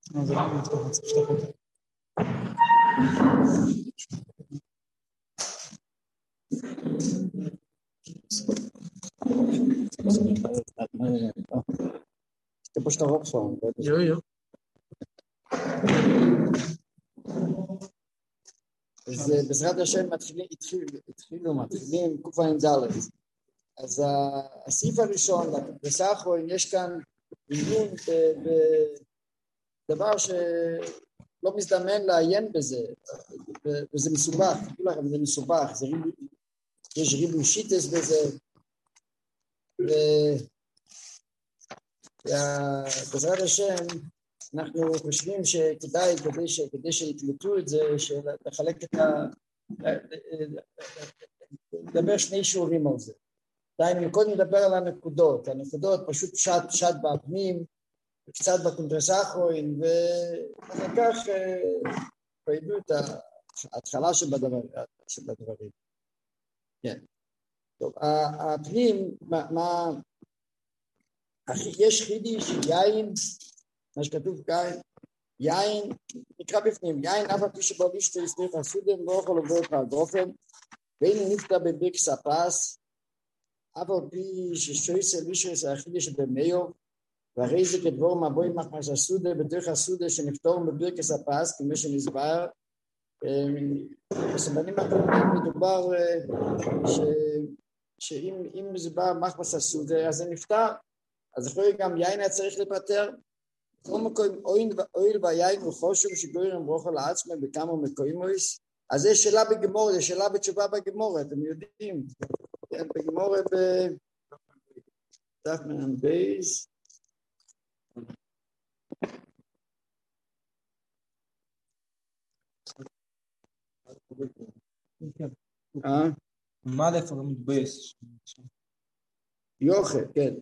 אז זה לא מתכון, צריך שתפות. זה פה שאתה רוב שם. יו. אז בעזרת השם מתחילים ק"ד. אז הסעיף הראשון, בסך הכל יש כאן עיון בדבר שלא מזדמן לעיין בזה, וזה מסובך, זה מסובך, יש ריבוי שיטס בזה, ובעזרת השם אנחנו חושבים שכדאי, כדי שיקלטו את זה, לחלק לדבר שני שיעורים על זה. דיינו, קודם נדבר על הנקודות פשוט פשט בפנים, קצת בקונטרסאחוין, ואחר כך פעידו את ההתחלה של הדברים. כן. טוב, הפנים, יש חידיש, יין, מה שכתוב כאן, יין, נקרא בפנים, יין אף הפי שבו לישתו יסתריך הסודם, לא יכול לבוא את הגופן, ואין נפתע בברקס הפס, אף על פי ששויסה לישתו החידיש במיו, והרי זה כדבור מבוי מחמס הסודה, בתוך הסודה שנפתור בברקס הפס, כמו שנסבר, בסבנים הקודמים מדובר שאם זה בא מחמס הסודה, אז זה נפתר, אז יכול להיות גם יין היה צריך לפטר, כל מקום אויל ביין הוא חושב שגוירים ברוך על העצמם בכמה מקוימויס, אז זה שאלה בגמור, זה שאלה בתשובה בגמור, אתם יודעים, בגמור דף מן בייס, מה לפעמים מתבייס? יוכל, כן.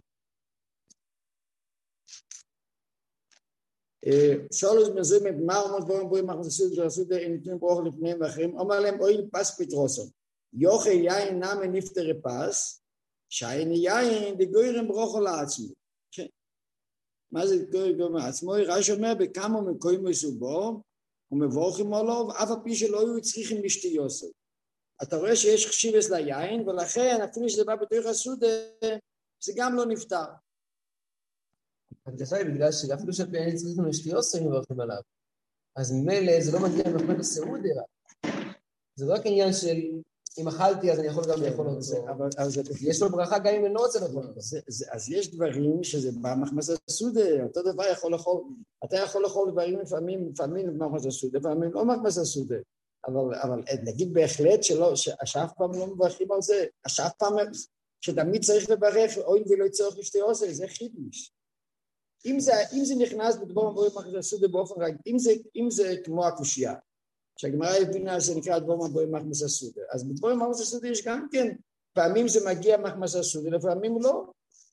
שואלוס מזוימת, מה אומות דברים בואים מחססות ורסות ניתנים ברוך לפניהם ואחרים, אומר להם אויל פס פטרוסון, יוכל יין נמי נפטר פס, שיין יין דגוירים ברוך לעצמו. מה זה גוירים לעצמו? רש"י אומר בכמה מקוים מסובו, ומבורכים עליו, אף על פי שלא היו צריכים לשתיוסו. אתה רואה שיש חשיבס ליין, ולכן אפילו שזה בא בתוך הסודה, זה גם לא נפטר. זה בגלל שאפילו שאין צריכים לשתיוסו, הם מברכים עליו. אז ממילא זה לא מגיע למחמת הסעודה. זה לא רק עניין של אם אכלתי אז אני יכול גם לאכול את זה. יש לו ברכה גם אם אינו רוצה לאכול את זה. אז יש דברים שזה במחמת הסעודה, אותו דבר יכול לאכול, אתה יכול לאכול דברים לפעמים במחמת הסעודה, לפעמים לא במחמת הסעודה. אבל נגיד בהחלט שאף פעם לא מברכים על זה, שאף פעם שתמיד צריך לברך, אוי ולא יצטרך לשתיוסו, זה חידוש. אם זה נכנס בדבר מבואים מחמס הסעודה באופן רגיל, אם זה כמו הקושייה, שהגמרא הבינה זה נקרא דבר מבואים מחמס הסעודה, אז בדבר מחמס הסעודה יש גם כן, פעמים זה מגיע מחמס הסעודה, לפעמים לא.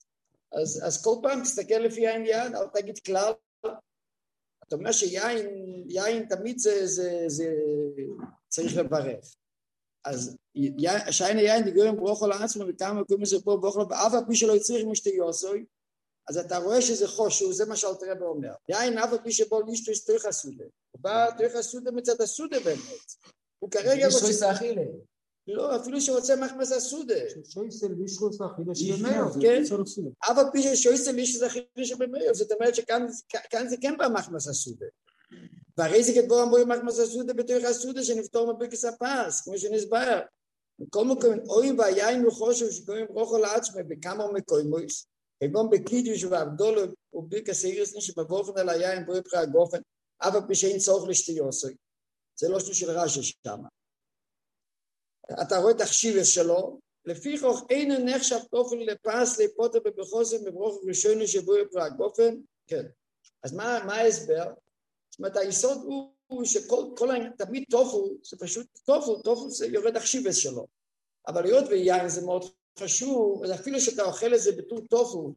אז כל פעם תסתכל לפי העניין, אל תגיד כלל, אתה אומר שיין תמיד זה צריך לברך. אז שיין היין דגורים ברוך על העצמו, וכמה מקוים לזה פה ברוך לו, ואף על פי שלא יצריך משתיוסוי, אז אתה רואה שזה חושו, זה מה שאלתר רבי אומר. יין אף על פי שבו לישתו יסתריך הסודה. הוא בא תריך הסודה מצד הסודה באמת. הוא כרגע רוצה... שויסה אכילה. לא, אפילו שרוצה מחמס הסודה. שויסה לישתו אכילה שבמיו. כן, אף על פי ששויסה לישתו אכילה שבמיו. זאת אומרת שכאן זה כן בא מחמס הסודה. והרי זה כדבור אמרו מחמס הסודה בתוך הסודה שנפתור מברכס הפס, כמו שנסבר. כל מקום, אוי והיין וחושב שקוראים ברוך על עצמם בכמה מקוימוס, כגון בקידוש והבדולו וברכס אירסני שבבורפן על היין בואי פרי הגופן, אף על פי שאין צורך לשתיוסו. זה לא של רש"י שם. אתה רואה את החשיבס שלו, לפי כך אין נחשב תופל לפס לפוטר בבחוסם בברוך ראשוני שבואי פרי הגופן, כן. אז מה ההסבר? זאת אומרת, היסוד הוא שכל העניין, תמיד טופו, זה פשוט טופו זה יורד החשיבס שלו. אבל היות ויין זה מאוד חשוב, אז אפילו שאתה אוכל את זה בתור טופו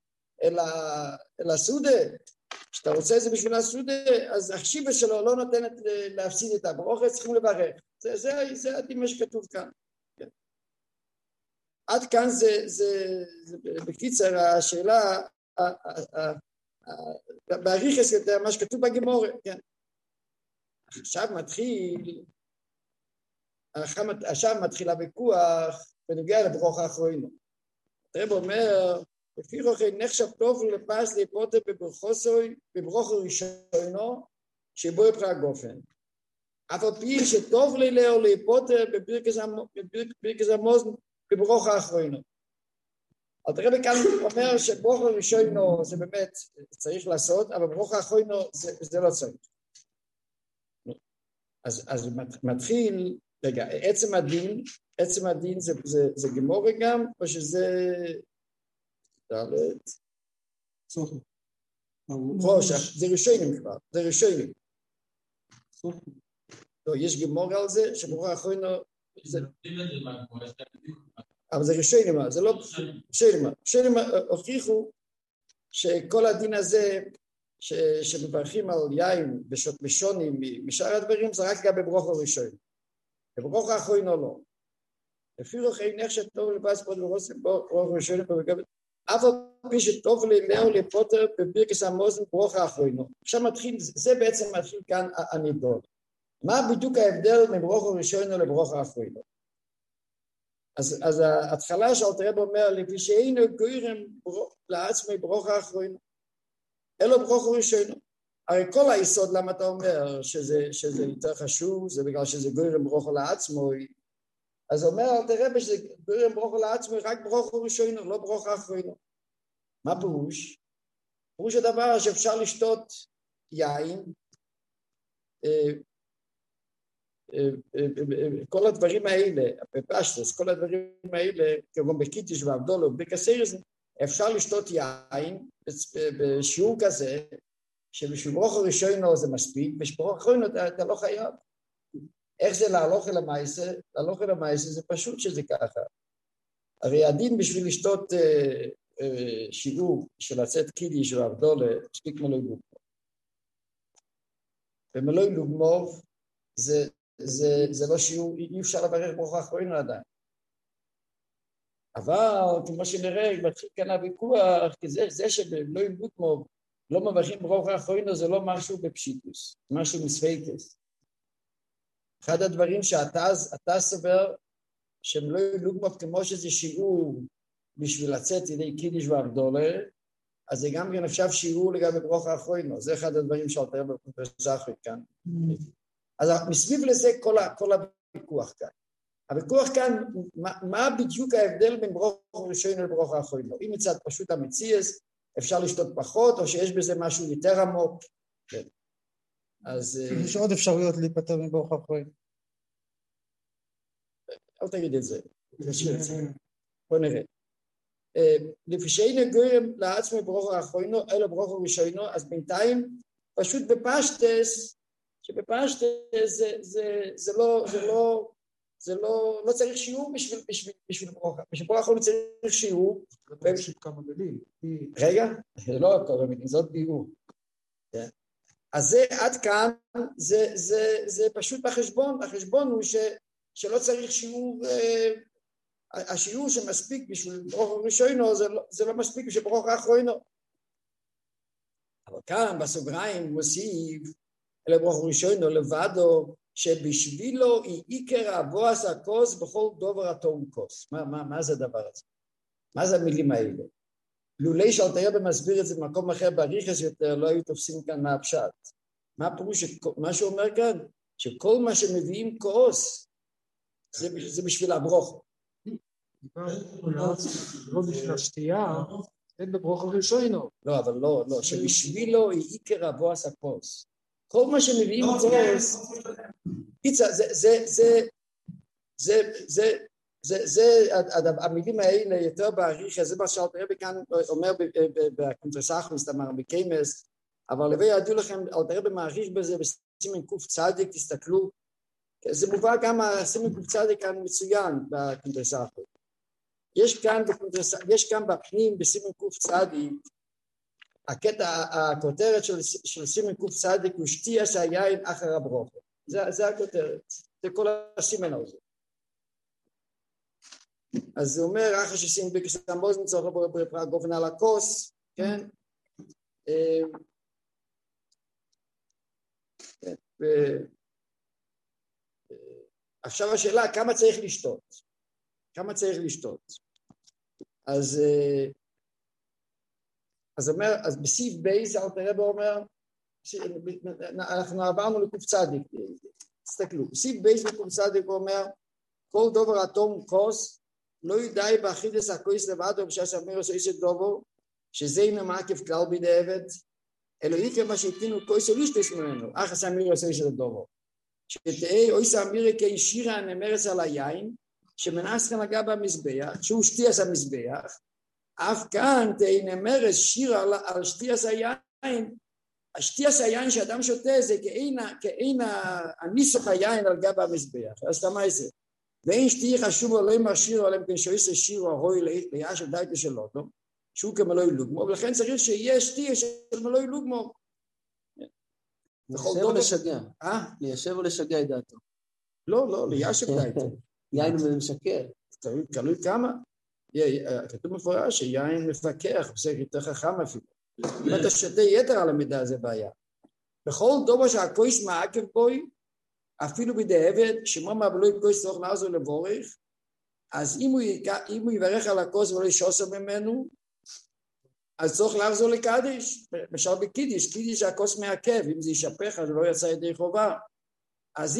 אל הסודה, שאתה רוצה את זה בשביל הסודה, אז החשיבס שלו לא נותנת להפסיד את הברוכה, צריכים לברך. זה הדין שכתוב כאן. כן. עד כאן זה בקיצר השאלה, באריכוס יותר מה שכתוב בגמורה, כן. עכשיו מתחיל הוויכוח בנוגע לברוך האחרונה. הרב אומר, לפי רוחי נחשב טוב לפס להיפוטר בברוך הראשונו שבו יפרע גופן. אף על פי שטוב ללאו להיפוטר בברכס המוזן בברוך האחרונה. הרב כאן אומר שברוך הראשונו זה באמת צריך לעשות, אבל ברוך האחרונה זה לא צריך. אז מתחיל, רגע, עצם הדין זה גמורה גם, או שזה דלת? סופי. זה ראשונים כבר, זה ראשונים. סופי. לא, יש גמורה על זה, שברוך האחרונה, אבל זה ראשונים, זה לא ראשונים הוכיחו שכל הדין הזה, שמברכים על יין בשונים משאר הדברים, זה רק גם בברוך הראשון. בברוך האחרונה לא. לפי רוחי נחשב טוב לבס פה ברוך הראשון, אף על פי שטוב ללאו לפוטר בברכס המוזן ברוך האחרונה. עכשיו מתחיל, זה בעצם מתחיל כאן הנידון. מה בדיוק ההבדל מברוך הראשון לברוך האחרונה? אז ההתחלה שאלתר רבי אומר, לפי שאינו גוירם לעצמי ברוך האחרונה, אלו ברוך הראשון. הרי כל היסוד למה אתה אומר שזה יותר חשוב, זה בגלל שזה גוירם ברוך לעצמו, אז אומר אלתר רבי שזה גוירם ברוך לעצמו רק ברוך הראשון, לא ברוך האחרונה. מה פירוש? פירוש הדבר שאפשר לשתות יין, כל הדברים האלה, בפשטוס, כל הדברים האלה, כמו בקידיש והבדולו, בקסיירס, אפשר לשתות יין בשיעור כזה, שבשביל ברוך הראשון זה מספיק, בשביל האחרון אתה לא חייב. איך זה להלוך אל המעשה? להלוך אל המעשה זה פשוט שזה ככה. הרי הדין בשביל לשתות שיעור של לצאת קידיש והבדולו, מספיק מלוי לוגמוב. ומלוי לוגמוב זה לא שיעור, אי אפשר לברך ברוך האחרון עדיין. אבל כמו שנראה, מתחיל כאן הוויכוח, כי זה שבמלוי לוגמוב לא מברכים ברוך האחרון, זה לא משהו בפשיטוס, משהו מספייקס. אחד הדברים שאתה סובר, שמלוי לוגמוב כמו שזה שיעור בשביל לצאת ידי קידיש והבדולה, אז זה גם כן אפשר שיעור לגבי ברוך האחרון, זה אחד הדברים שאלתר רבי זכרי כאן. אז מסביב לזה כל הוויכוח כאן. הוויכוח כאן, מה בדיוק ההבדל בין ברוך הראשון לברוך האחרון? אם מצד פשוט המציאס, אפשר לשתות פחות, או שיש בזה משהו יותר עמוק. כן. אז יש עוד אפשרויות להיפטר מברוך האחרון. אל תגיד את זה. בוא נראה. לפי שאין גוירם לעצמי ברוך האחרון, אלא ברוך הראשון, אז בינתיים פשוט בפשטס, שבפשטס זה לא צריך שיעור בשביל ברוך. בשביל ברוך האחרון צריך שיעור. פשוט כמה מילים. רגע, זה לא כמה מילים, זאת ביאור. אז זה עד כאן, זה פשוט בחשבון. החשבון הוא שלא צריך שיעור, השיעור שמספיק בשביל ברוך הראשון, זה לא מספיק בשביל ברוך האחרון. אבל כאן בסוגריים מוסיף, אלא ברוך הראשון לבדו, שבשבילו היא עיקר הבועס הכוס בכל דובר התום כוס. מה זה הדבר הזה? מה זה המילים האלה? לולי שאלתר רבי מסביר את זה במקום אחר באריכוס יותר, לא היו תופסים כאן מהפשט. מה הפירוש? מה שהוא אומר כאן? שכל מה שמביאים כוס, זה בשביל הברוך. לא בשביל השתייה, אין בברוך הראשון. לא, אבל לא, שבשבילו היא עיקר הבועס הכוס. כל מה שמביאים כוס, זה המילים האלה יותר באריכוס, זה מה שאלתר רבי כאן אומר בקונטרסחוס, בקיימס, אבל לבוא ידעו לכם, אלתר רבי מעריך בזה בסימן קוף צדיק, תסתכלו, זה מובא גם הסימן קוף צדיק כאן מצוין בקונטרסחוס. יש כאן בפנים בסימן קוף צדיק, הכותרת של סימן קוף צדיק הוא שתייה שהיין אחר הברוכה. זה הכותרת, זה כל הסימן הזה. אז זה אומר, אחרי ששים בקס המוזן צריך לבוא בפרק גופן על הכוס, כן? עכשיו השאלה, כמה צריך לשתות? כמה צריך לשתות? אז בסעיף בייס, אלתר רבי אומר, אנחנו עברנו לקוף צדיק, תסתכלו, בסעיף בייס בקוף צדיק הוא אומר, כל דובר אטום כוס, לא ידעי באחידס הכוס לבדו, בשעה אמירוס איש דובר, שזה אינו מעקב כלל בידי עבד, אלוהי כמה שהתינו כוס או לישטס ממנו, אחס אמירוס איש דובר. שתהי אויס אמירי כאישירה הנמרס על היין, שמנס כאן הגע במזבח, שהוא שתיאס המזבח, אף כאן תהי נמרס שירה על שתיאס היין, השתיאס היין שאדם שותה זה כאין הניסוך היין על גב המזבח, אז תמה זה. ואין שתיאי חשוב או לא ימרשיר עליהם כשאויס שיר או הוי ליש דייטו של אוטו, שהוא כמלוי לוגמו, ולכן צריך שיהיה שתיאס של מלוי לוגמו. ליישב או לשגע? ליישב או לשגע את דעתו? לא, ליישב דעתו. יין משקר. תלוי כמה. כתוב מפורש שיין מפקח, זה יותר חכם אפילו. אם אתה שותה יתר על המידה זה בעיה. בכל דובר שהכויס מעקב בוי, אפילו בידי עבד, שמו מבלוי כויס תוך נעזו לבורך, אז אם הוא יברך על הכוס ולא ישוסר ממנו, אז צריך לחזור לקדיש, למשל בקידיש, קידיש הכוס מעכב, אם זה ישפך אז לא יצא ידי חובה, אז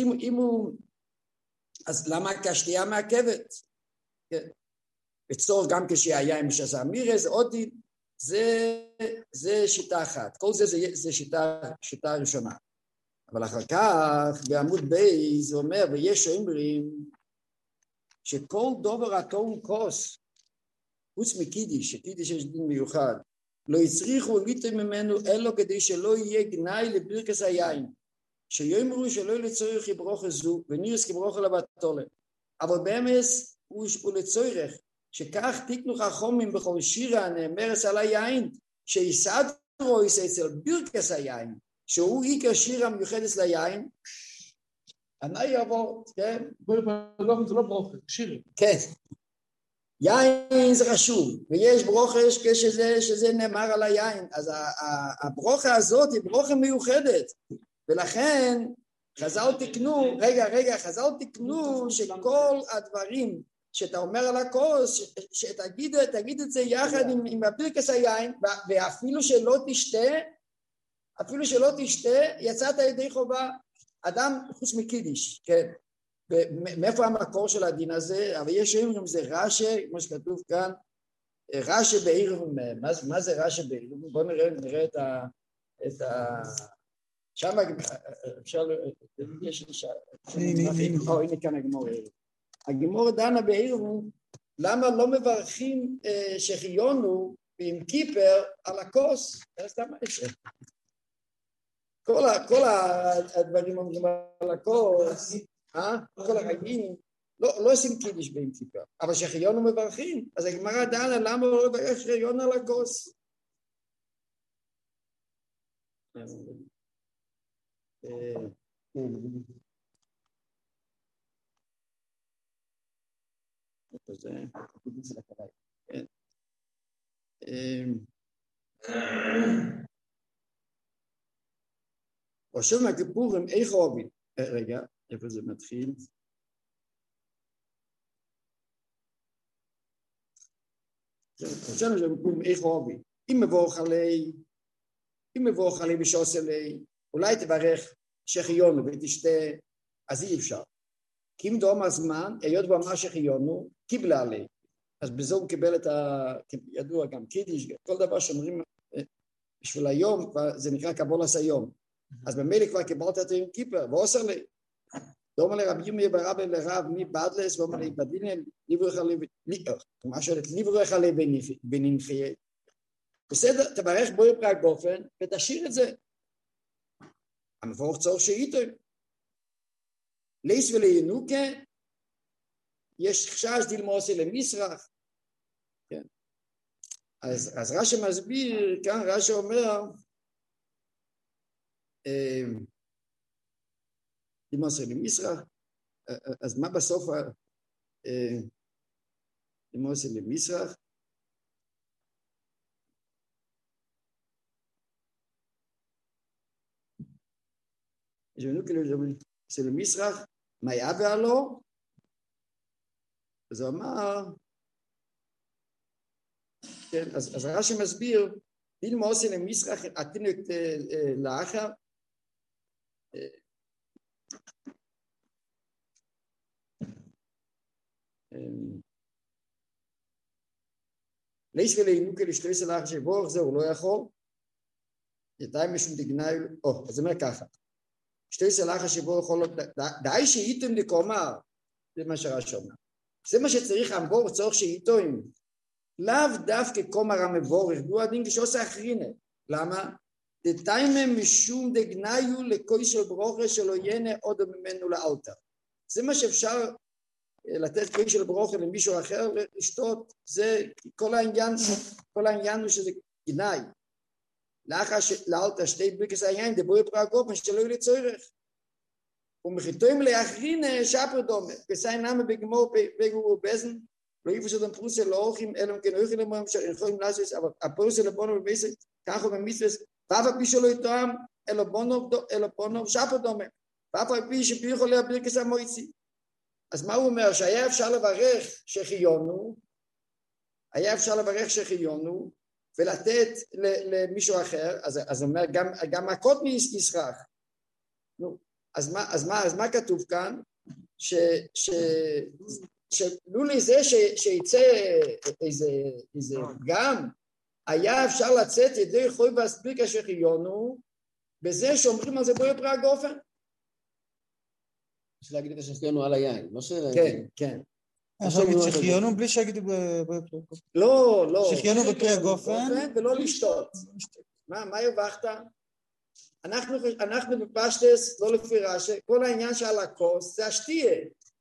אז למה כשתייה מעכבת? בצורך גם כשהיה עם שסה אמירה, זה עוד דין, זה שיטה אחת, כל זה שיטה ראשונה, אבל אחר כך בעמוד בייס זה אומר, ויש אומרים, שכל דובר אטום כוס, חוץ מקידיש, שקידיש יש דין מיוחד, לא יצריכו ליטר ממנו אלו כדי שלא יהיה גנאי לברכס היין, שיאמרו שלא לצורך יברוכה זו, ונירס כברוכה לבטולה. אבל באמס הוא לצורך, שכך תקנו חכמים בכל שירה הנאמרס על היין, שיסדרו אצל ברכס היין, שהוא עיקר שירה מיוחדת ליין, אני יעבור, כן? זה לא ברוכה, שירה. כן. יין זה חשוב, ויש ברוכה שזה נאמר על היין, אז הברוכה הזאת היא ברוכה מיוחדת, ולכן חז"ל תקנו, חז"ל תקנו שכל הדברים שאתה אומר על הכוס, שתגיד את זה יחד עם הברכס היין, ואפילו שלא תשתה, יצאת ידי חובה, אדם חוץ מקידיש, כן. מאיפה המקור של הדין הזה? אבל יש אומרים זה רש"י, כמו שכתוב כאן, רש"י בעירום, מה זה רש"י בעירום? בואו נראה את ה... שם אפשר... הנה כאן הגמור. הגמור דנה בעירום, למה לא מברכים שחיונו עם כיפר על הכוס? סתם איזה. כל הדברים אומרים על הכוס, כל החגים, לא עושים קידיש בין כיפר, אבל שחיונו מברכים, אז הגמרא דנה למה לא לברך שחיון על הכוס? חושב מהכיפורים איך אוהבים, רגע, איפה זה מתחיל? חושב מהכיפורים איך אוהבים, אם מבורך עלי בשעוס עלי, אולי תברך שחיונו ותשתה, אז אי אפשר. כי אם דום הזמן, היות ואמר שחיונו, קיבלה עלי. אז בזה הוא קיבל את ידוע גם קידיש, כל דבר שאומרים בשביל היום, זה נקרא קבולת היום. אז במילא כבר קיבלת את עם כיפר, ועושר לי. דומה לרבי ירמיה ברבי לרב מי בדלס, ואומר לי בדינל, ליברך עלי, מה שואלת, ליברך עלי וננחיה. בסדר, תברך בו יפרק באופן, ותשאיר את זה. המבורך צורך שאיתו. ליס ולינוקה, יש חשש דילמוסי למסרח. כן. אז רש"י מסביר, כאן רש"י אומר, דילמוסי למסרח, אז מה בסוף דילמוסי למסרח? אצל מסרח, מה היה בעלו? אז הוא אמר, כן, אז רש"י מסביר, דילמה עושה למסרח, התינוק לאחר, ליש ולעינוקה לשתויס לאחר שבורך זה הוא לא יכול, ידיים משום דגנאי, אז זה אומר ככה, שתויס לאחר שבורך יכול, די שאיתם לקומר, זה מה שרש"י אומר, זה מה שצריך אמבור צורך שאיתוים, לאו דווקא קומר המבורך, והוא הדין כשעושה אחרינה, למה? דתיימם משום דגנאיו לקוי של ברוכה שלא ינה עוד ממנו לאלתר, זה מה שאפשר לתת קוי של ברוכה למישהו אחר לשתות, זה כל העניין הוא שזה גנאי, לאחר לאלתר שתי ברכס היין דבוי פרגופן שלא יהיה לצורך, ומחיתוים לאחרינה שפר דומה, פסאי נמה בגמור בגור ובזן, לא יפוס אדם פרוסה לא אורחים, אלא כן אורחים למורים שיכולים לעשות, אבל הפרוסה לבונו בבייסק, ככה במצווס, ואף על פי שלא יתואם, אלא בונו שפר דומה, ואף על פי שפיחו לה ברכס המויצי. אז מה הוא אומר? שהיה אפשר לברך שחיונו, ולתת למישהו אחר, אז אומר, גם מכות ישרח. אז מה כתוב כאן? שלולי זה שיצא איזה פגם, היה אפשר לצאת ידי חוי והספיקה שחיונו, בזה שאומרים על זה בוי פראג אופן. יש להגיד את השחיונו על היין, לא ש... כן. עכשיו להגיד שחיונו בלי שיגידו בוי פראג אופן. לא. שחיונו בפראג אופן. ולא לשתות. מה הרווחת? אנחנו בפשטס, לא לפי רש"י, כל העניין שעל הכוס זה השתייה.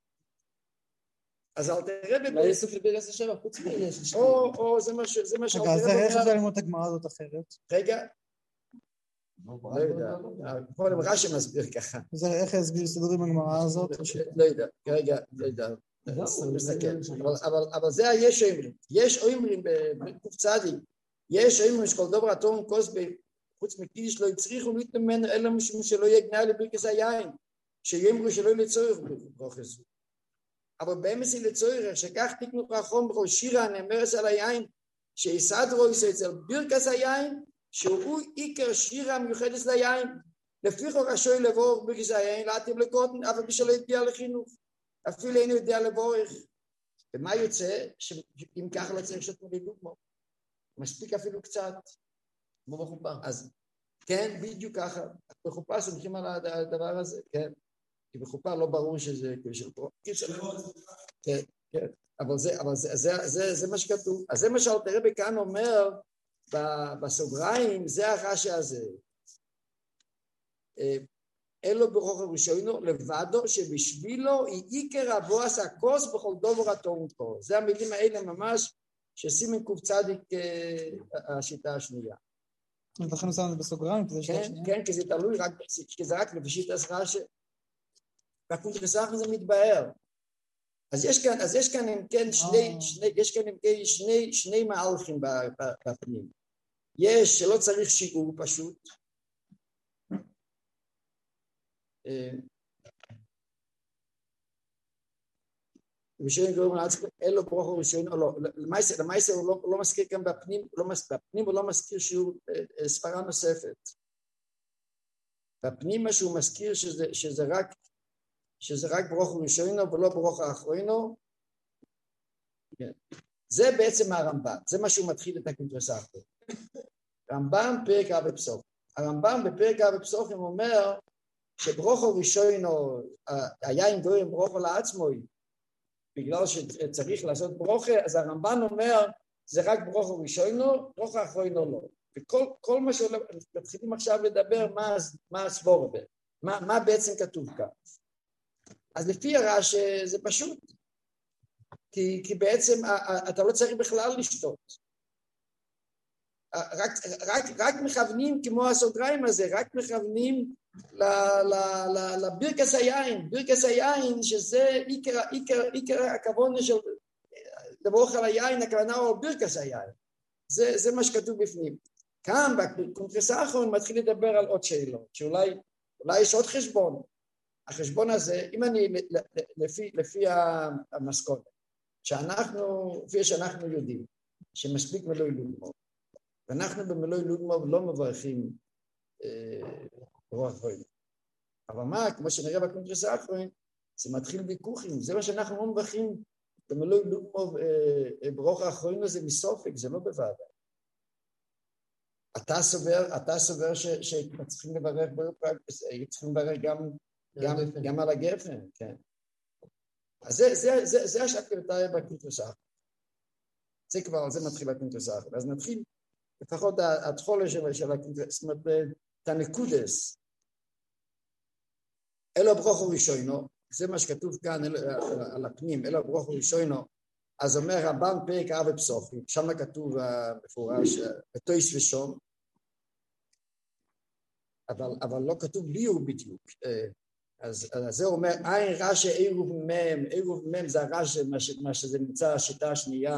אז אל תראה מה יש סוף לברגס השבע, חוץ מעניין של שתייה. או זה מה שאל תראה. רגע, אז איך אפשר ללמוד את הגמרא הזאת אחרת? רגע. לא יודע. קודם רש"י מסביר ככה. איך יסביר סדרים הגמרא הזאת? לא יודע. רגע, לא יודע. אבל זה יש אומרים. יש אומרים בקוף צדיק. יש אומרים שכל דבר התום כוס חוץ מקיש לא יצריכו להתנמן אלא משום שלא יהיה גנאי לברכס היין. שיאמרו שלא לצורך ברוכס. אבל באמס היא לצורך, שכך תקנו חכום בכל שירה הנאמרס על היין, שיסדרו יסו אצל ברכס היין, שהוא עיקר שירה המיוחדת ליין, לפי חוק השוי לבורך ברכס היין, להתאים לקוטן, אף פי שלא ידע לחינוך, אפילו אינו יודע לבורך. ומה יוצא? שאם ככה לא צריך שתנו לדוגמו, מספיק אפילו קצת, כמו בחופה. אז כן, בדיוק ככה, בחופה סומכים על הדבר הזה, כן. כי בחופה לא ברור שזה קשר פה. כן, אבל זה מה שכתוב. אז זה מה שאלתר רבי כאן אומר בסוגריים, זה הרש"י הזה. אלו ברוך הראשונו לבדו שבשבילו היא עיקר הבועס הכוס בכל דובר התורנקו. זה המילים האלה ממש שסימן קוף צדיק השיטה השנייה. לכן הוא שם את זה בסוגריים? כן, כי זה תלוי רק, כי זה רק לפשיט רש"י. והקונטרסח הזה מתבהר. אז יש כאן אם כן שני מהלכים בפנים. יש שלא צריך שיעור פשוט. ושאין גורם לעצמו, אלו ברוך הוא ראשון, או לא, למעשה הוא לא מזכיר כאן בפנים, הוא לא מזכיר שיעור ספרה נוספת. בפנים מה שהוא מזכיר שזה רק ברוך הוא ראשונו ולא ברוך האחרונו, זה בעצם הרמב"ם, זה מה שהוא מתחיל את הקונטרסח. רמב"ם פרק א' בפסוק. הרמב"ם בפרק א' בפסוק אומר שברוך הוא ראשונו, היין גורם ברוך הוא לעצמו, בגלל שצריך לעשות ברוכה, אז הרמב"ם אומר זה רק ברוך הוא ראשונו, ברוך האחרונו לא. וכל מה שמתחילים עכשיו לדבר מה הסבור, מה בעצם כתוב כאן. אז לפי הרש"י זה פשוט, כי בעצם אתה לא צריך בכלל לשתות. רק מכוונים כמו הסוגריים הזה, רק מכוונים לברכס היין, ברכס היין שזה עיקר הכוונה של לברך על היין, הכוונה הוא ברכס היין. זה מה שכתוב בפנים. כאן בקונטרס האחרון מתחיל לדבר על עוד שאלות, שאולי אולי יש עוד חשבון. החשבון הזה, אם אני, לפי המסכונת, לפי שאנחנו יודעים, שמספיק מלואי לוגמוב, ואנחנו במלואי לוגמוב לא מברכים ברוח חוינו. אבל מה, כמו שנראה בקונטרס האחרון, זה מתחיל ויכוחים, זה מה שאנחנו לא מברכים במלואי לוגמוב ברוח האחרון הזה מסופק, זה לא בוועדה. אתה סובר שצריכים לברך צריכים לברך גם על הגפן, כן. אז זה השקלטה בקונטרס האחרון. זה כבר, זה מתחיל בקונטרס האחרון. אז נתחיל לפחות התחולה של הקונטרס, זאת אומרת, את הנקודס. אלו ברוך הוא ראשונו, זה מה שכתוב כאן על הפנים, אלו ברוך הוא ראשונו, אז אומר רבן פרק אב ופסוחי, שם כתוב מפורש, בתויס ושום, אבל לא כתוב ביור בדיוק, אז זה אומר, אין רשא עירוב מם זה הרשא, מה שזה נמצא, השיטה השנייה,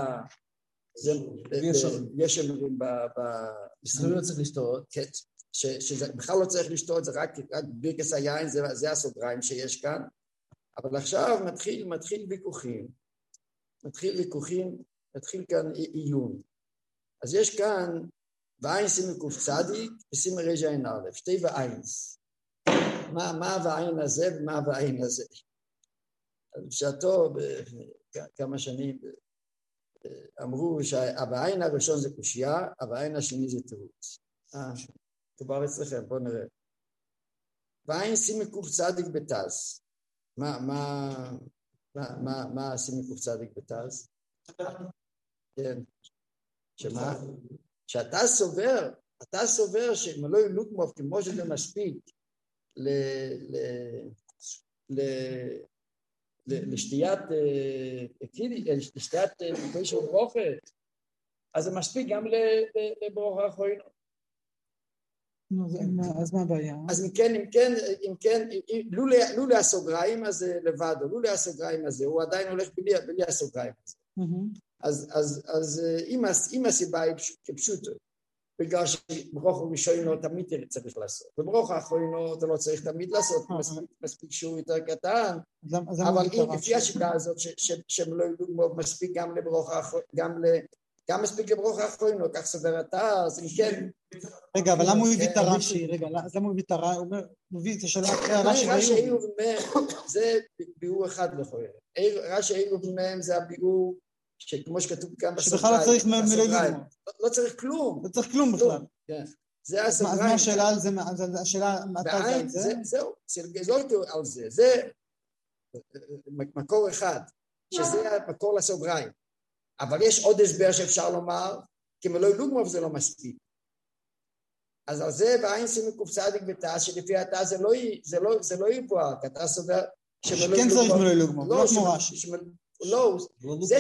יש אומרים לא צריך לשתות, שבכלל לא צריך לשתות, זה רק ברכס היין, זה הסוגריים שיש כאן, אבל עכשיו מתחיל ויכוחים, מתחיל כאן עיון. אז יש כאן ועין סימן קוף צדיק וסימן רג'ע עין א', שתי ועינס. מה והעין הזה ומה והעין הזה? אז בשעתו, כמה שנים, אמרו שהעין הראשון זה קושייה, העין השני זה תירוץ. תובר אצלכם, בואו נראה. ועין סימן קוף צדיק בתז. מה סימן קוף צדיק בתז? כן. שמה? שאתה סובר שמלואי לוגמוב כמו שזה מספיק לשתיית נקוי של ברוכה, אז זה מספיק גם לברוכה האחרונה. אז מה הבעיה? אז אם כן, לולי הסוגריים הזה לבד, או לולי הסוגריים הזה, הוא עדיין הולך בלי הסוגריים הזה. אז אם הסיבה היא כפשוטו, בגלל שברוכה ראשונו תמיד צריך לעשות, וברוכה האחרונה אתה לא צריך תמיד לעשות, מספיק שהוא יותר קטן, אבל אם לפי השיטה הזאת שמלואי לוגמוב מספיק גם לברוכה, גם מספיק לברוכה האחרונה, כך סובר אתה, אז אם כן... רגע, אבל למה הוא הביא את הרש"י? רגע, אז למה הוא הביא את הרש"י? הוא מביא את השאלה אחרי הרש"י. רש"י עיר ובמם זה ביאור אחד לכאורה. רש"י עיר ובמם זה הביאור שכמו שכתוב כאן בסוגריים. שבכלל לא צריך מלואי לוגמוב. לא צריך כלום. לא צריך כלום בכלל. כן. זה הסוגריים. אז מה השאלה על זה? השאלה מתי זה על זה? זהו, זה לא על זה. זה מקור אחד, שזה המקור לסוגריים. אבל יש עוד הסבר שאפשר לומר, כי מלואי לוגמוב זה לא מספיק. אז על זה בעין סימן קוף צדיק בתז, שלפי התז זה לא יבואר, כי אתה סובר שכן צריך מלואי לוגמוב, לא כמו רש"י. לא, זה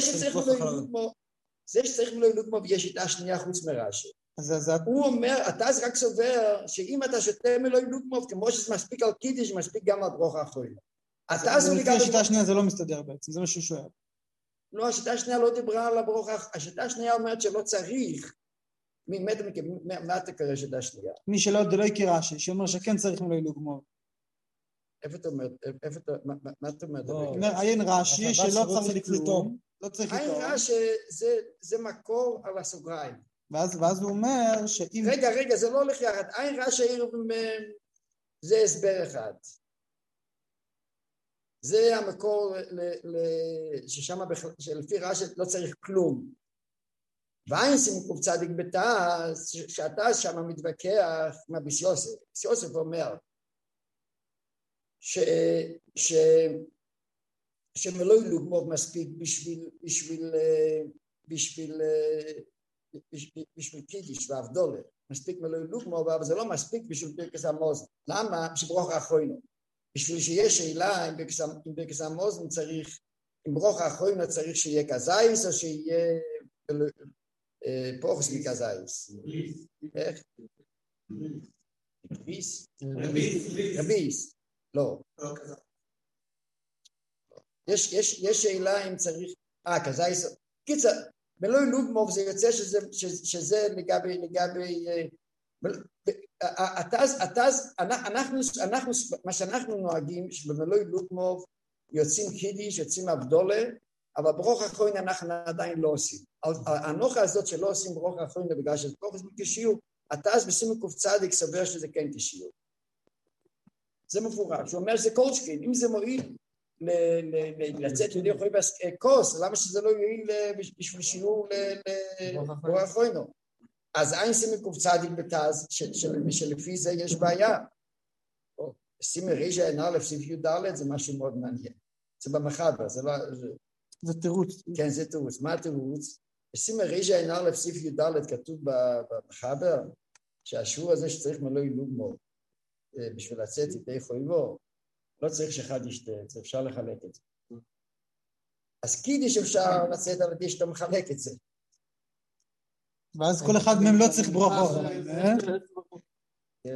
שצריך מלואי לוגמוב יש שיטה שנייה חוץ מרש"י. הוא אומר, אתה רק סובר שאם אתה שותה מלואי לוגמוב, כמו שזה מספיק על קידיש, מספיק גם על ברוכה האחרונה. לפי השיטה השנייה זה לא מסתדר בעצם, זה מה שהוא שואל. לא, השיטה השנייה לא דיברה על הברוכה, השיטה השנייה אומרת שלא צריך, מה אתה קורא שיטה השנייה? מי שלא הכיר רש"י, שאומר שכן צריך מלואי לוגמוב. איפה אתה אומר, מה אתה אומר? אומר, עיין רש"י שלא צריך לטעום, לא צריך לטעום. עיין רש"י זה מקור על הסוגריים. ואז הוא אומר שאם... רגע, זה לא הולך יחד, עיין רש"י זה הסבר אחד. זה המקור ששם שלפי רש"י לא צריך כלום. ועין סימן קוף צדיק בתז, שאתה שם מתווכח עם אביס יוסף. אביס יוסף אומר שמלואי לוגמוב מספיק בשביל קידיש והבדולה. מספיק מלואי לוגמוב, אבל זה לא מספיק בשביל ברכס המאזן. למה? בשביל ברוכה האחרונה. בשביל שיש שאלה אם ברכס המאזן צריך, אם ברוכה האחרונה צריך שיהיה כזייס או שיהיה פרוחס מכזייס. איך? רביס. לא. יש שאלה אם צריך, כזייס. קיצר, מלואי לוגמוב זה יוצא שזה לגבי, מה שאנחנו נוהגים, שבמלוי לוקמוב יוצאים קידיש, יוצאים אבדולה, אבל ברוך האחרון אנחנו עדיין לא עושים. הנוחה הזאת שלא עושים ברוך האחרון בגלל שזה כוח כשיעור, התז בסימן קצ"ק סובר שזה כן כשיעור. זה מפורש, הוא אומר שזה כל שכן, אם זה מועיל לצאת ידי חוי כוס, למה שזה לא יועיל בשביל שיעור לברוך האחרון? אז אין סימן קצ"ק בתז, שלפי זה יש בעיה. סימן רישא עין א' סעיף י"ד זה משהו מאוד מעניין. זה במחבר, זה לא... זה תירוץ. כן, זה תירוץ. מה התירוץ? סימן רישא עין א' סעיף י"ד כתוב במחבר, שהשיעור הזה שצריך מלוא לוגמו בשביל לצאת ידי חויבו, לא צריך שאחד ישתה את זה, אפשר לחלק את זה. אז קידיש אפשר לצאת על ידי שאתה מחלק את זה. ואז כל אחד מהם לא צריך ברכות. כן.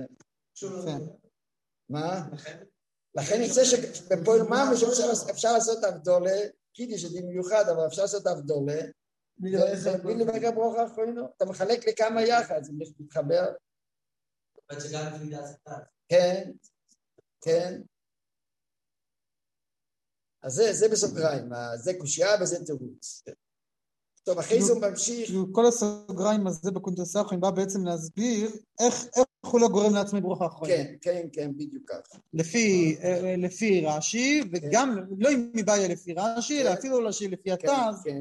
מה? לכן יצא שבפועל ממש אפשר לעשות אבדולה, קידיש זה דין מיוחד, אבל אפשר לעשות אבדולה, בלי לבקר ברוך האחרון, אתה מחלק לכמה יחד, זה מתחבר. כן, כן. אז זה בסוגריים, זה קושייה וזה תירוץ. טוב, אחרי זה הוא ממשיך. כל הסוגריים הזה בקונטרסחים בא בעצם להסביר איך הוא לא גורם לעצמי ברוך האחרון. כן, בדיוק כך. לפי רש"י, וגם לא אם מבעיה לפי רש"י, אלא אפילו לפי התז. כן.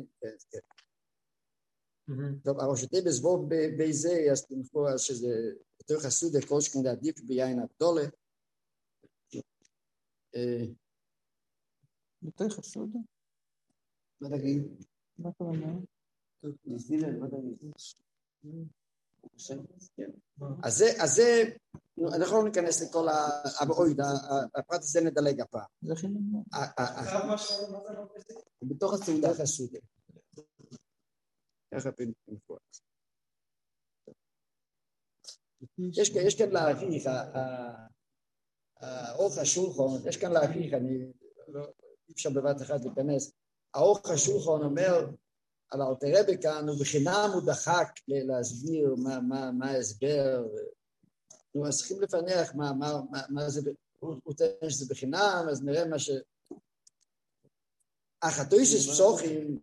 טוב, אבל שתי בסבור בזה, אז תנחו שזה יותר חסוד, כל שכן עדיף ביין הגדולה. יותר חסוד? מה תגיד? מה אתה אומר? אז זה, אנחנו לא ניכנס לכל הפרט הזה נדלג הפעם. בתוך הסעודה חסודה. ככה פנפורט. יש כאן להעריך, האורך השולחון, יש כאן להעריך, אני אי אפשר בבת אחת להיכנס, האורך השולחון אומר, על אלתר רבי כאן, ובחינם הוא דחק להסביר מה ההסבר, אז צריכים לפענח מה זה, הוא טוען שזה בחינם, אז נראה מה ש... החתויסס פסוחים,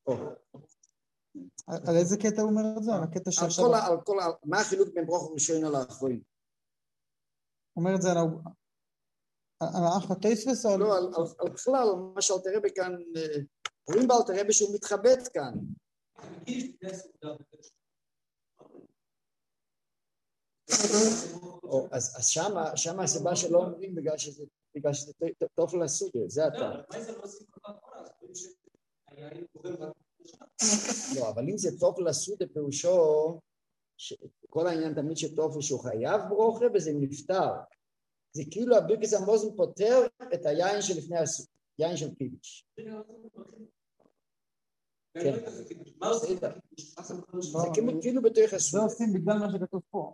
על איזה קטע הוא אומר את זה? על הקטע שעכשיו... מה החילוק בין ברוך הראשון לאחרון? הוא אומר את זה על החתויסס או... לא, על בכלל, מה שאלתר רבי כאן... רואים באלתר רבי שהוא מתחבט כאן. אז שמה הסיבה שלא אומרים בגלל שזה טוב לסוגיה, זה אתה. לא, אבל אם זה טוב לסוגיה פירושו, כל העניין תמיד שטוב הוא שהוא חייב ברוכה וזה נפטר. זה כאילו הבירקס המוזן פותר את היין שלפני הסוגיה. יין של קידיש. כן. זה כאילו בתוך הסוגיה. זה עושים בגלל מה שכתוב פה.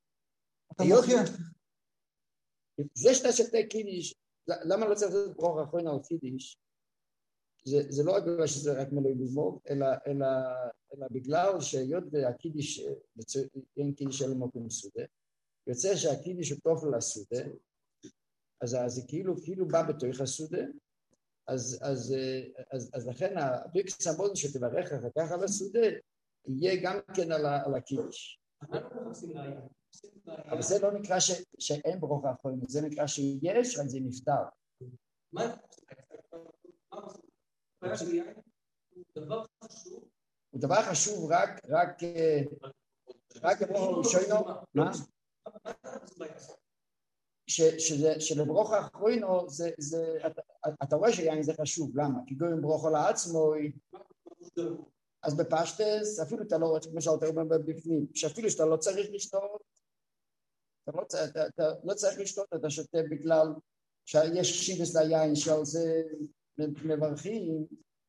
זה שאתה שותה קידיש, למה לא צריך לעשות ברוך האחרון על קידיש? זה לא רק בגלל שזה רק מלא בזמור, אלא בגלל שהיות והקידיש, אין קידיש של מוקם סודה, יוצא שהקידיש הוא טוב לסודה, אז זה כאילו בא בתוך הסודה, אז לכן הבירקס המוזן שתברך אחר כך על הסודה, יהיה גם כן על הקידיש. אבל זה לא נקרא שאין ברוך האחרון, זה נקרא שיש, אבל זה נפטר. הוא דבר חשוב רק ברוך הראשון, מה? שלברוך האחרון, אתה רואה שיין זה חשוב, למה? כי גויים ברוך לעצמו, אז בפשטס, אפילו אתה לא רואה כמו שאתה אומר בפנים, שאפילו שאתה לא צריך לשתות, אתה לא צריך לשתות, אתה שותה בגלל שיש חשיבס ליין שעל זה מברכים.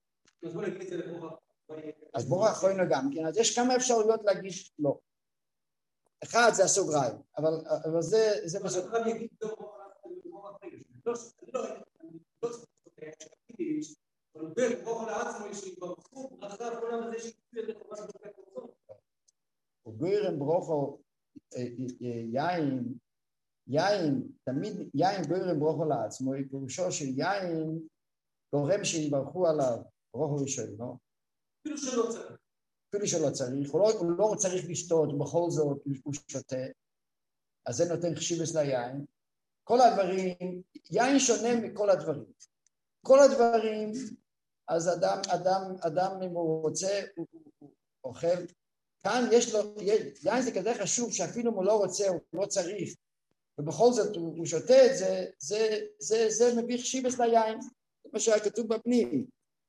אז ברוך האחרון גם כן, אז יש כמה אפשרויות להגיש לא. אחד זה הסוגריים, אבל זה בסוגריים. וגוירם ברוכו יין, תמיד יין גורם ברוכו לעצמו, פירושו של יין גורם שיברכו עליו ברוכו ראשון, לא? אפילו שלא צריך, הוא לא צריך לשתות, ובכל זאת הוא שותה, אז זה נותן חשיבות ליין. כל הדברים, יין שונה מכל הדברים. כל הדברים, אז אדם אם הוא רוצה, הוא אוכל. כאן יש לו, יין זה כזה חשוב שאפילו אם הוא לא רוצה, הוא לא צריך, ובכל זאת הוא שותה את זה, זה מביא חשיבות ליין. זה מה שהיה כתוב בפנים.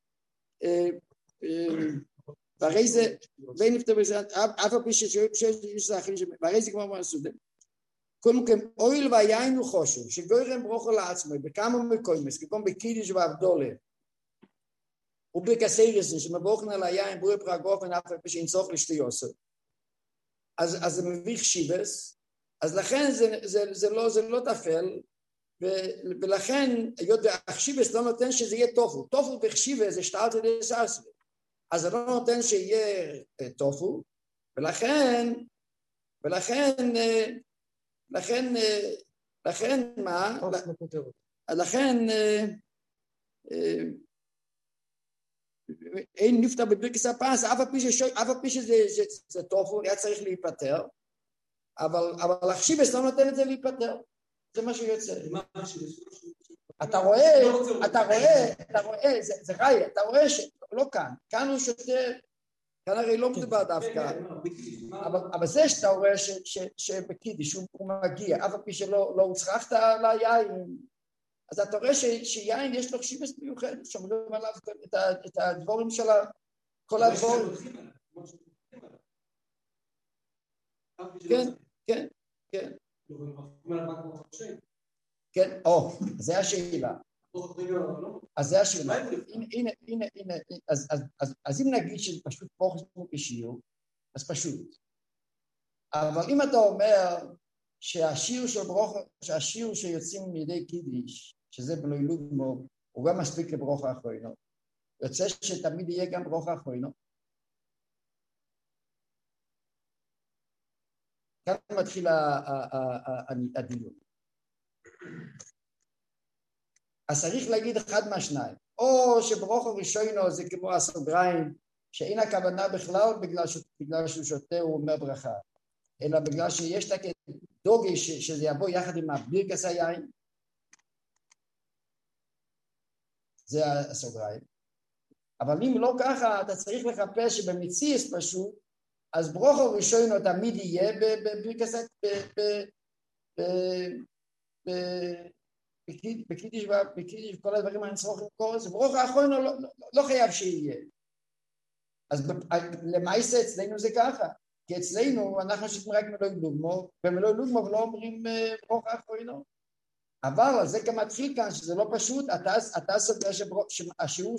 והרי זה, ונפטר בזה, אף על פי שיש לאחרים, והרי זה כמו מהסודם. קודם כל, אויל והיין הוא חושב, שגורם ברוכו לעצמו, בכמה מקומות, כגון בקידיש והבדולה, ובקסיירסן, שמברוכן על היין, בורא פרגופן, אף על פי שאין צורך לשתיוסו. אז זה מביא חשיבס, אז לכן זה לא תפל, ולכן, היות והחשיבס לא נותן שזה יהיה טופו. טופו בחשיבס זה שטלת דססווה. אז זה לא נותן שיהיה טופו, ולכן מה? לכן אין נפטר בברכס הפס, אף על פי שזה טופו, היה צריך להיפטר, אבל החשיבס לא נותן את זה להיפטר. זה מה שיוצא. אתה רואה, זה ראי, אתה רואה שלא כאן הוא שותה, כאן הרי לא מדובר דווקא, אבל זה שאתה רואה שבקידיש הוא מגיע, אף על פי שלא הוצרכת ליין, אז אתה רואה שיין יש לו חשיבות מיוחדת, שאומרים עליו את הדבורים של כל הדבורים. כן. כן, זה השאלה. אז זה השאלה. הנה, אז אם נגיד שזה פשוט פרוכס כמו כשיעור, אז פשוט. אבל אם אתה אומר שהשיעור שיוצאים מידי קידיש, שזה בלוי לוגמו, הוא גם מספיק לברוכו אחרינו, יוצא שתמיד יהיה גם ברוכו אחרינו. כאן מתחיל הדיון. אז צריך להגיד אחד מהשניים, או שברוכו ראשונו זה כמו הסוגריים, שאין הכוונה בכלל בגלל שהוא שותה הוא אומר ברכה, אלא בגלל שיש את דוגי שזה יבוא יחד עם הברכס היין, זה הסוגריים. אבל אם לא ככה, אתה צריך לחפש שבמציאס פשוט, אז ברוכו ראשונו תמיד יהיה בברכס בקידיש וכל הדברים הנצרוכים כל זה, ברוך האחרון לא חייב שיהיה. אז למעשה אצלנו זה ככה, כי אצלנו אנחנו שותים רק מלוי לוגמו, ומלוי לוגמו לא אומרים ברוך האחרון. אבל זה גם מתחיל כאן, שזה לא פשוט, אתה סובר שהשיעור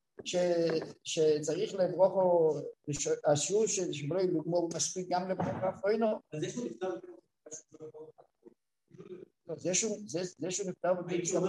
שצריך לברוכו, השיעור של מלוי לוגמו הוא מספיק גם לברוך האחרון. אז יש לו נפטר זה שהוא נפטר בגיל שלו.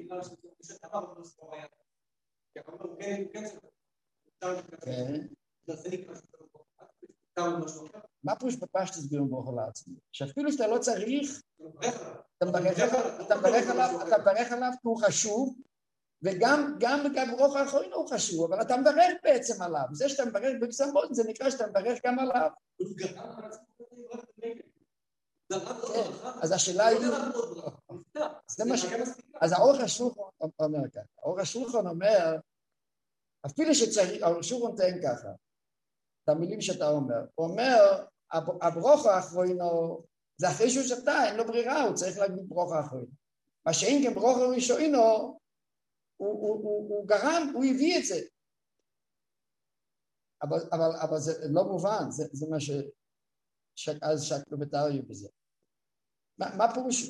מה פירוש בפשטוס גורם ברוכו לעצמו? שאפילו שאתה לא צריך, אתה מברך עליו כי הוא חשוב, וגם ברוך האחרון הוא חשוב, אבל אתה מברך בעצם עליו. זה שאתה מברך בקסמות, זה נקרא שאתה מברך גם עליו. אז השאלה היא, אז האור השולחן אומר ככה, האור השולחן אומר, אפילו שצריך, האור השולחן נותן ככה, את המילים שאתה אומר, הוא אומר, הברוך האחרונו, זה אחרי שהוא שתה, אין לו ברירה, הוא צריך להגיד ברוך האחרונו. מה שאין כן ברוך הראשונו, הוא גרם, הוא הביא את זה. אבל זה לא מובן, זה מה אז שקלו בתאריו בזה. מה פירוש,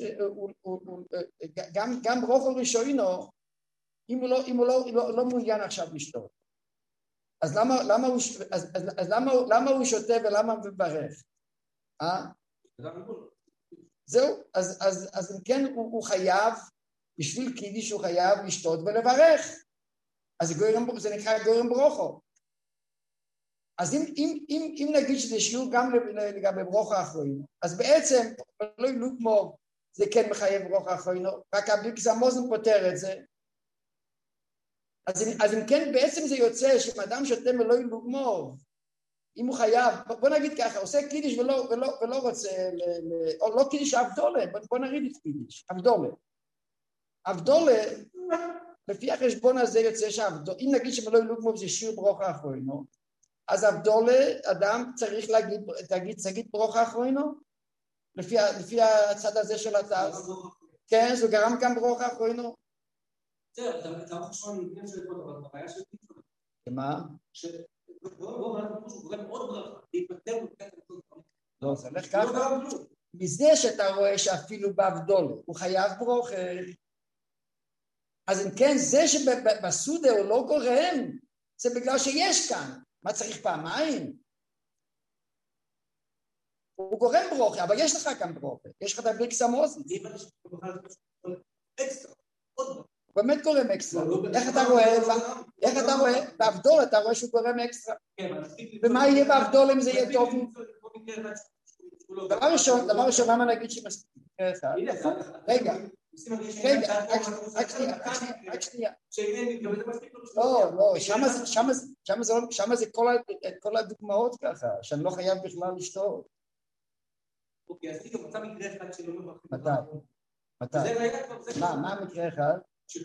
גם ברוך הראשונו, אם הוא לא מעוניין עכשיו לשתות, אז למה הוא שותה ולמה הוא מברך? זהו, אז אם כן הוא חייב, בשביל קידיש הוא חייב לשתות ולברך. אז זה נקרא גורם ברוכו. אז אם נגיד שזה שיעור גם לגבי ברוך האחרון, אז בעצם לא ילוק כמו זה כן מחייב ברוך האחרון, רק הביקס המוזן פותר את זה. אז אם כן בעצם זה יוצא שאם אדם שותה ולא ילוק כמו, אם הוא חייב, בוא נגיד ככה, עושה קידיש ולא רוצה, או לא קידיש אבדולה, בוא נגיד את קידיש, אבדולה, לפי החשבון הזה יוצא שאבדולה, אם נגיד שלא ילוק כמו זה שיעור ברוך האחרון, אז אבדולה, אדם צריך להגיד ברוך האחרונו, לפי הצד הזה של התז. כן, זה גרם גם ברוך האחרונו. בסדר, אתה חשבון נגנם של כל דבר, הבעיה של פיצון. מה? שברוב האדם שהוא גורם עוד ברכה, להתפטר ולקטע כל דבר. לא, זה הולך ככה. מזה שאתה רואה שאפילו באבדולה, הוא חייב ברוך. אז אם כן, זה שבסודה הוא לא גורם, זה בגלל שיש כאן. מה צריך פעמיים? הוא גורם ברוכה, אבל יש לך כאן ברוכה. יש לך את הביקס המוזן. הוא באמת גורם אקסטרה. איך אתה רואה? באבדול אתה רואה שהוא גורם אקסטרה. ומה יהיה באבדול אם זה יהיה טוב? דבר ראשון, למה נגיד שמספיק? רגע, רק שנייה. לא, שמה זה כל הדוגמאות ככה, שאני לא חייב בכלל לשתות. אוקיי, אז גם מצא מקרה אחד שלא מברכים. מתי? מה המקרה אחד?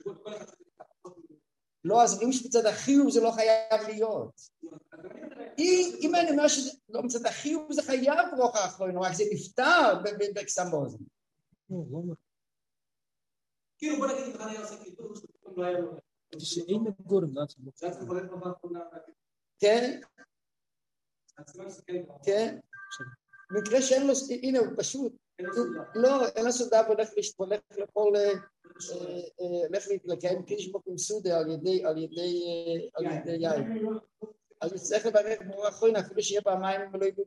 לא, אז אם שמצד החיוב זה לא חייב להיות. אם אני אומר שזה לא מצד החיוב זה חייב ברוך האחרון, רק זה נפטר בקסמוזן. כאילו בוא נגיד אם אני עושה קידוש, לא היה לו. שאין גורם, כן? כן? מקרה שאין לו, הנה הוא פשוט, לא, אין לו סודה והולך לכל, הולך לקיים קישבוק עם סודה על ידי יין. אז הוא צריך לברך ברוך האחרון, אפילו שיהיה פעמיים ולא ידעו.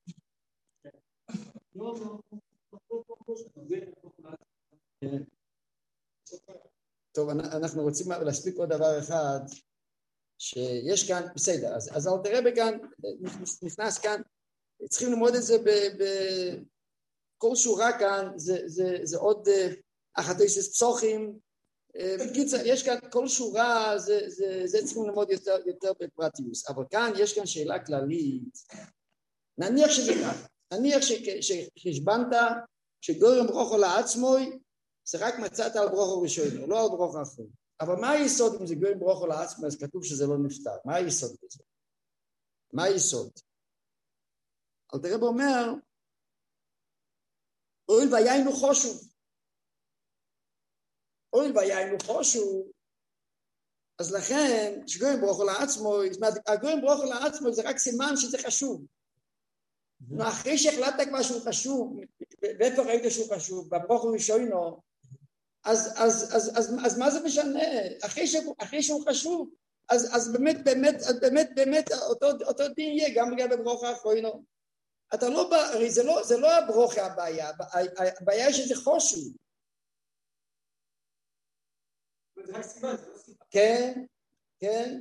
טוב, אנחנו רוצים להספיק עוד דבר אחד, שיש כאן, בסדר, אז אל תראה בכאן, נכנס כאן, צריכים ללמוד את זה בכל שורה כאן, זה עוד אחדויסס פסוחים, בקיצור, יש כאן כל שורה, זה צריכים ללמוד יותר בפרטיוס, אבל כאן יש כאן שאלה כללית, נניח שזה ככה, נניח שחשבנת שגורם ברוכו לעצמוי, זה רק מצאת על ברוכו ראשון, לא על ברוכו אחרון. אבל מה היסוד אם זה גורם ברוכו לעצמוי, אז כתוב שזה לא נפטר. מה היסוד בזה? מה היסוד? אל תראה אומר, אוהל ויין הוא חושוב. אוהל ויין הוא חושוב, אז לכן, שגורם ברוכו לעצמוי, זאת אומרת, הגורם ברוכו לעצמוי זה רק סימן שזה חשוב. אחרי שהחלטת כבר שהוא חשוב, ואיפה ראית שהוא חשוב, בברוכו ראשונו, אז מה זה משנה? אחרי שהוא חשוב, אז באמת אותו דין יהיה גם לגבי ברוכו האחרונו. אתה לא בא, הרי זה לא הברוכו הבעיה, הבעיה שזה חושוב. כן, כן.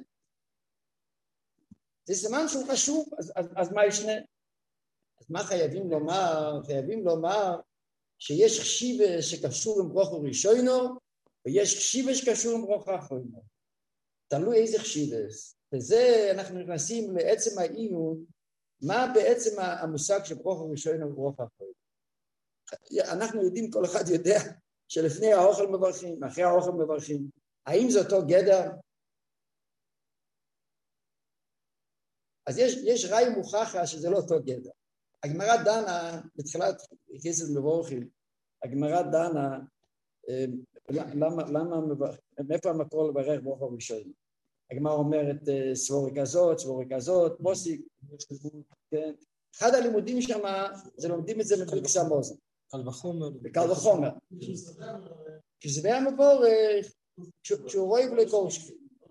זה סימן שהוא חשוב, אז מה ישנה? אז מה חייבים לומר? חייבים לומר שיש חשיבה שקשור עם ברוכו ראשונו, ויש חשיבה שקשור עם ברוכו אחרונו. תלוי איזה חשיבה. וזה אנחנו נכנסים לעצם העיון, מה בעצם המושג של ברוכו ראשונו וברוכו אחרונו. אנחנו יודעים, כל אחד יודע, שלפני האוכל מברכים, אחרי האוכל מברכים. האם זה אותו גדר? אז יש ראי מוכחה שזה לא אותו גדר. הגמרא דנה, בתחילת כסף מבורכים, הגמרא דנה, מאיפה המקור לברך ברוכו ראשון? הגמרא אומרת סבורי כזאת, מוסיק, כן. אחד הלימודים שם, זה לומדים את זה מבריק המוזן. קל וחומר. כשזה היה מבורך, כשהוא רואה בלי קורשקי.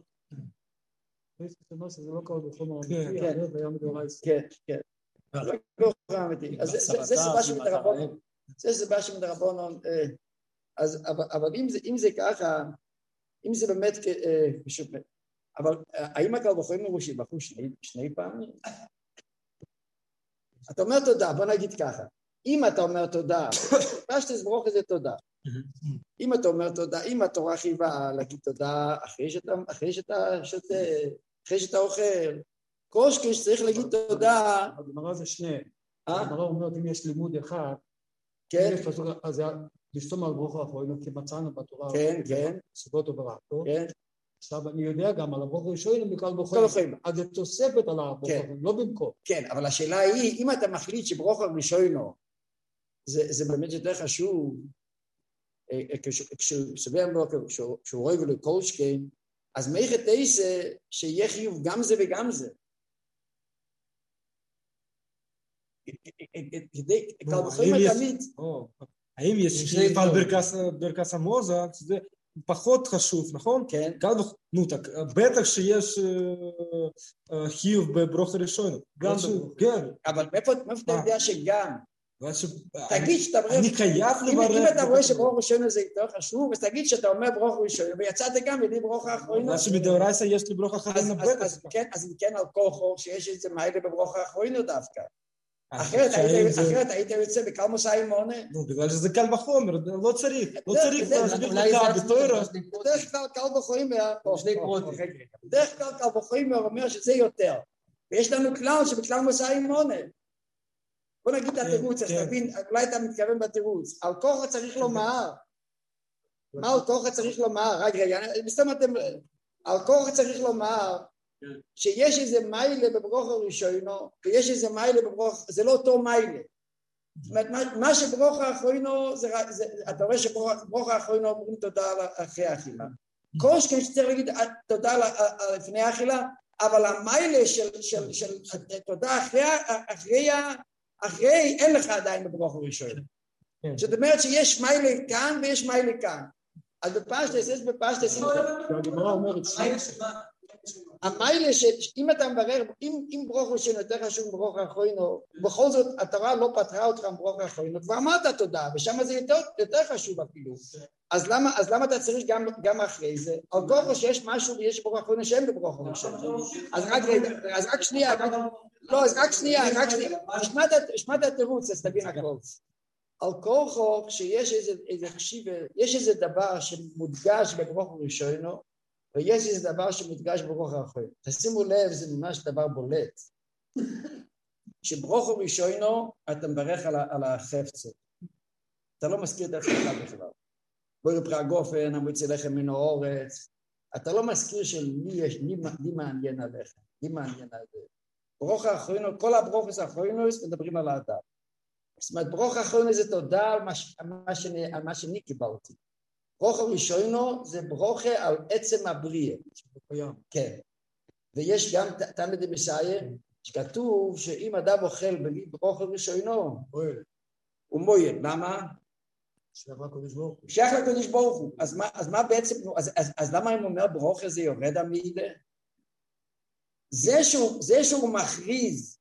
זה לא קל וחומר. כן. אז זה סיבה שמדרבנון, אבל אם זה ככה, אם זה באמת, אבל האם הקל וחומר הוא שיבחו שני פעמים? אתה אומר תודה, בוא נגיד ככה. אם אתה אומר תודה, פשטס ברוך זה תודה. אם אתה אומר תודה, אם התורה חייבה להגיד תודה אחרי שאתה שותה, אחרי שאתה אוכל, כל שצריך להגיד תודה. הגמרא זה שני. הגמרא אומרת, אם יש לימוד אחד, כן. אז לסתום על ברוך האחרון, כי מצאנו בתורה, כן. סיבות וברעתו. כן. עכשיו אני יודע גם על הברוך הראשון בקל וחומר. אז זה תוספת על הברוך האחרון, לא במקום. כן, אבל השאלה היא, אם אתה מחליט שברוך הראשון, זה באמת יותר חשוב, כשהוא רואה ולכל שכן, אז מייכת איזה שיהיה חיוב גם זה וגם זה. קל וחומר תמיד. האם יש על ברכס המוזה, זה פחות חשוב, נכון? כן. בטח שיש חיוב בברוך הראשון. אבל מאיפה אתה יודע שגם? תגיד שאתה אני חייב לברך. אם אתה רואה שברוך ראשון הזה יותר חשוב, אז תגיד שאתה אומר ברוך ראשון, ויצאת גם ידי ברוך האחרון. מה שמדאורייתא יש לברוך האחרון בטח. אז אם כן על כל חור שיש איזה מיילה בברוך האחרון דווקא. אחרת היית יוצא בקל מוסאי מונה. בגלל שזה קל וחומר, לא צריך להסביר לך בתורה. בדרך כלל קל וחומר אומר שזה יותר. ויש לנו כלל שבקל מוסאי מונה. בוא נגיד את התירוץ, אז תבין, אולי אתה מתכוון בתירוץ. על כוחה צריך לומר. מה על כוחה צריך לומר? רגע, על כוחה צריך לומר שיש איזה מיילה בברוך הראשונו, ויש איזה מיילה בברוך, זה לא אותו מיילה. זאת אומרת, מה שברוך האחרונו, אתה רואה שברוך האחרונו אומרים תודה אחרי האכילה. כל שכן שצריך להגיד תודה לפני האכילה, אבל המיילה של תודה אחרי אין לך עדיין בברוך הראשון. זאת אומרת שיש מיילה כאן ויש מיילה כאן. אז בפשטס, יש בפשטס, הגמרא אומרת המיילה שאם אתה מברר, אם ברוך ראשון יותר חשוב ברוך האחרונו, בכל זאת התורה לא פתרה אותך ברוך האחרונו, כבר אמרת תודה, ושם זה יותר חשוב אפילו. אז למה אתה צריך גם אחרי זה? על כל שיש משהו ויש ברוך האחרונו שאין בברוך הראשון. אז רק שנייה, שמעת התירוץ, אז תבין הכל. על כל חוק שיש איזה חשיבה, יש איזה דבר שמודגש בברוך הראשונו, ויש איזה דבר שמודגש בברוך האחרון. תשימו לב, זה ממש דבר בולט. שברוך הראשונו, אתה מברך על החפצה. אתה לא מזכיר את עצמך בכלל. בואי לפרע גופן, המוציא לחם מן האורץ. אתה לא מזכיר מי מעניין עליך, מי מעניין עליך. ברוך האחרונו, כל הברוכות האחרונוס מדברים על האדם. זאת אומרת, ברוך האחרונו זה תודה על מה שאני קיבלתי. ברוך הראשונו זה ברוכה על עצם הבריאה. כן. ויש גם תנא דמסייע, שכתוב שאם אדם אוכל בלי ברוך הראשונו, הוא מויל. למה? שייך לקדוש ברוך הוא. אז מה בעצם, אז למה אם אומר ברוכה זה יורד המילה? זה שהוא מכריז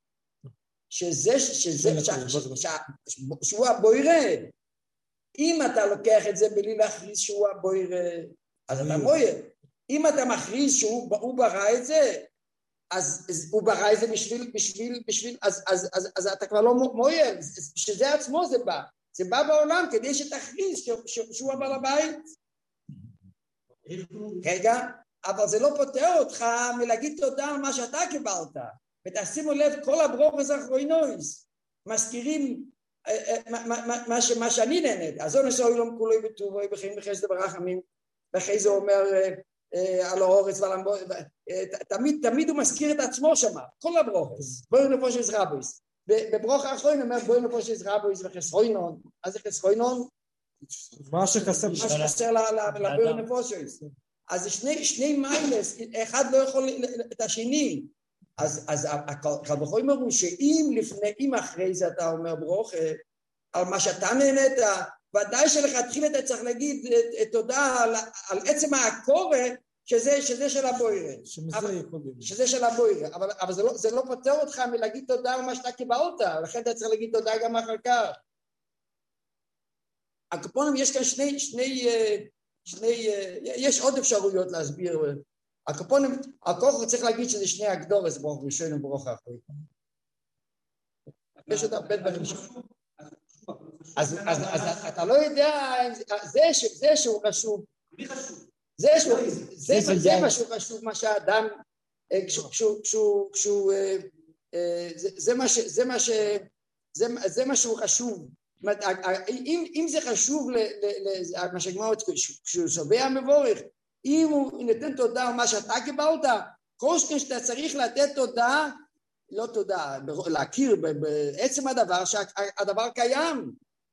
שהוא הבוירה. אם אתה לוקח את זה בלי להכריז שהוא הבוירה, אז אתה מויל. אם אתה מכריז שהוא ברא את זה, אז הוא ברא את זה בשביל, אז אתה כבר לא מויל, שזה עצמו זה בא. זה בא בעולם כדי שתכריז שהוא הבעל הבית. רגע, אבל זה לא פותר אותך מלהגיד תודה על מה שאתה קיבלת. ותשימו לב, כל הברוכות האחרונוס מזכירים מה שאני נהנית. אז הוא נשאו אילום כולו בטובו, בחיים בחסד ברחמים, ואחרי זה אומר על האורץ ועל המבוא, תמיד הוא מזכיר את עצמו שם, כל הברוכות. בואו נפושס רבויס. בברוך האחרון אומר בואו נפושס רבויס וחסרוינון. אז זה חסרוינון? מה שחסר לבואו נפושס. אז זה שני מיילס, אחד לא יכול את השני. אז הקל וחומר הוא שאם אחרי זה אתה אומר ברוכה, על מה שאתה נהנית, ודאי שלכתחילה אתה צריך להגיד תודה על עצם הקורא, שזה של הבוירה. שזה של הבוירה. אבל זה לא פותר אותך מלהגיד תודה על מה שאתה קיבלת, לכן אתה צריך להגיד תודה גם אחר כך. הקופונים יש כאן יש עוד אפשרויות להסביר הקופונים, הכוח צריך להגיד שזה שני הגדור, זה ברוך ראשון וברוך האחרון. יש עוד הרבה דברים. אז אתה לא יודע, זה שהוא חשוב. מי חשוב? זה מה שהוא חשוב, מה שהאדם, זה מה שהוא חשוב. אם זה חשוב, מה שגמרת, כשהוא שבע מבורך, אם הוא נותן תודה על מה שאתה קיבלת, כל שאתה צריך לתת תודה, לא תודה, להכיר בעצם הדבר שהדבר קיים.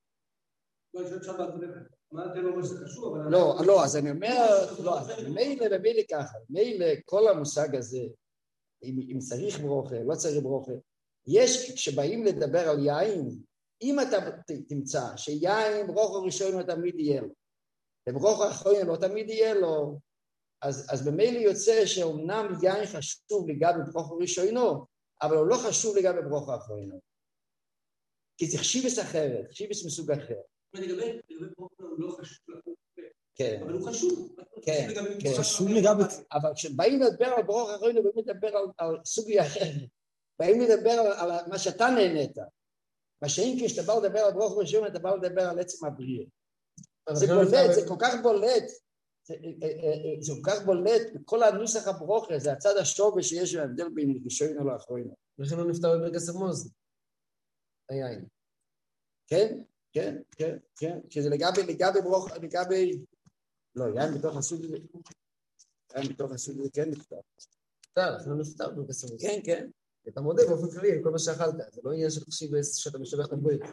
לא, אז אני אומר, מילא ככה, מילא כל המושג הזה, אם צריך ברוכה, לא צריך ברוכה, יש, כשבאים לדבר על יין, אם אתה תמצא שיין ברוך הראשון תמיד יהיה לו, וברוך האחרון לא תמיד יהיה לו, אז במילא יוצא שאומנם יין חשוב לגבי ברוך הראשונו, אבל הוא לא חשוב לגבי ברוך האחרון. כי זה חשיבס אחרת, חשיבס מסוג אחר. לגבי ברוך הוא לא חשוב, אבל הוא חשוב. כן, חשוב לגבי... אבל כשבאים לדבר על ברוך האחרון, באים לדבר על סוגיה אחרת. באים לדבר על מה שאתה נהנית. מה שאם כשאתה בא לדבר על ברוך הראשון, אתה בא לדבר על עצם הבריאה. זה בולט, זה כל כך בולט. זה כל כך בולט בכל הנוסח הברוכה, זה הצד השווה שיש בהבדל בין ראשון או לאחרון. לכן הוא נפטר בברכת המוז. היין. כן, שזה לגבי ברוך, לגבי... לא, יין בתוך הסוג הזה. יין בתוך הסוג הזה כן נפטר. הוא נפטר בברכת המוז. כן. אתה מודה באופן כללי, כל מה שאכלת. זה לא עניין של חשיב שאתה משבח את הברית.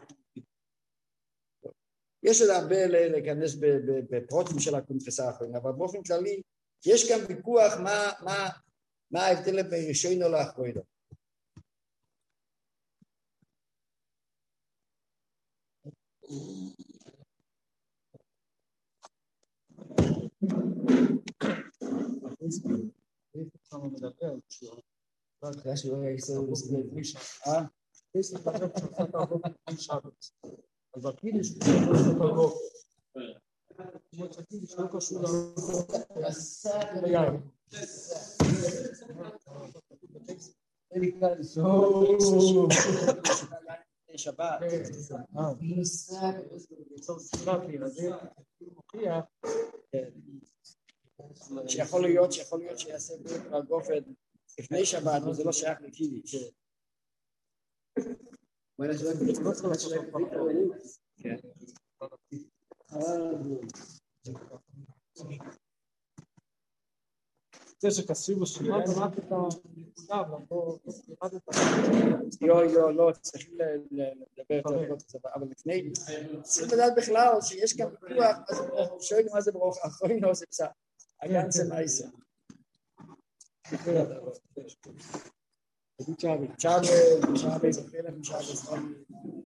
יש עוד הרבה להיכנס בפרוטים של הקונפסה האחרונה, אבל באופן כללי יש גם ויכוח מה ההבדל בין ראשון או לאחרון. אחרי שהוא היה ישראל בסגל. אז הקידיש הוא לא הקידיש לא קשור ליין. שבת. שיכול להיות שיעשה על גופן לפני שבת, וזה לא שייך לקידיש. זה שכסיבו שלי, לא, צריכים לדבר, אבל לפני, צריכים לדעת בכלל שיש כאן ויכוח, שואלים מה זה ברוך האחרון, לא זה פסק, הגנצה מייסה. צ'אבל, זוכר לכם צ'אבל,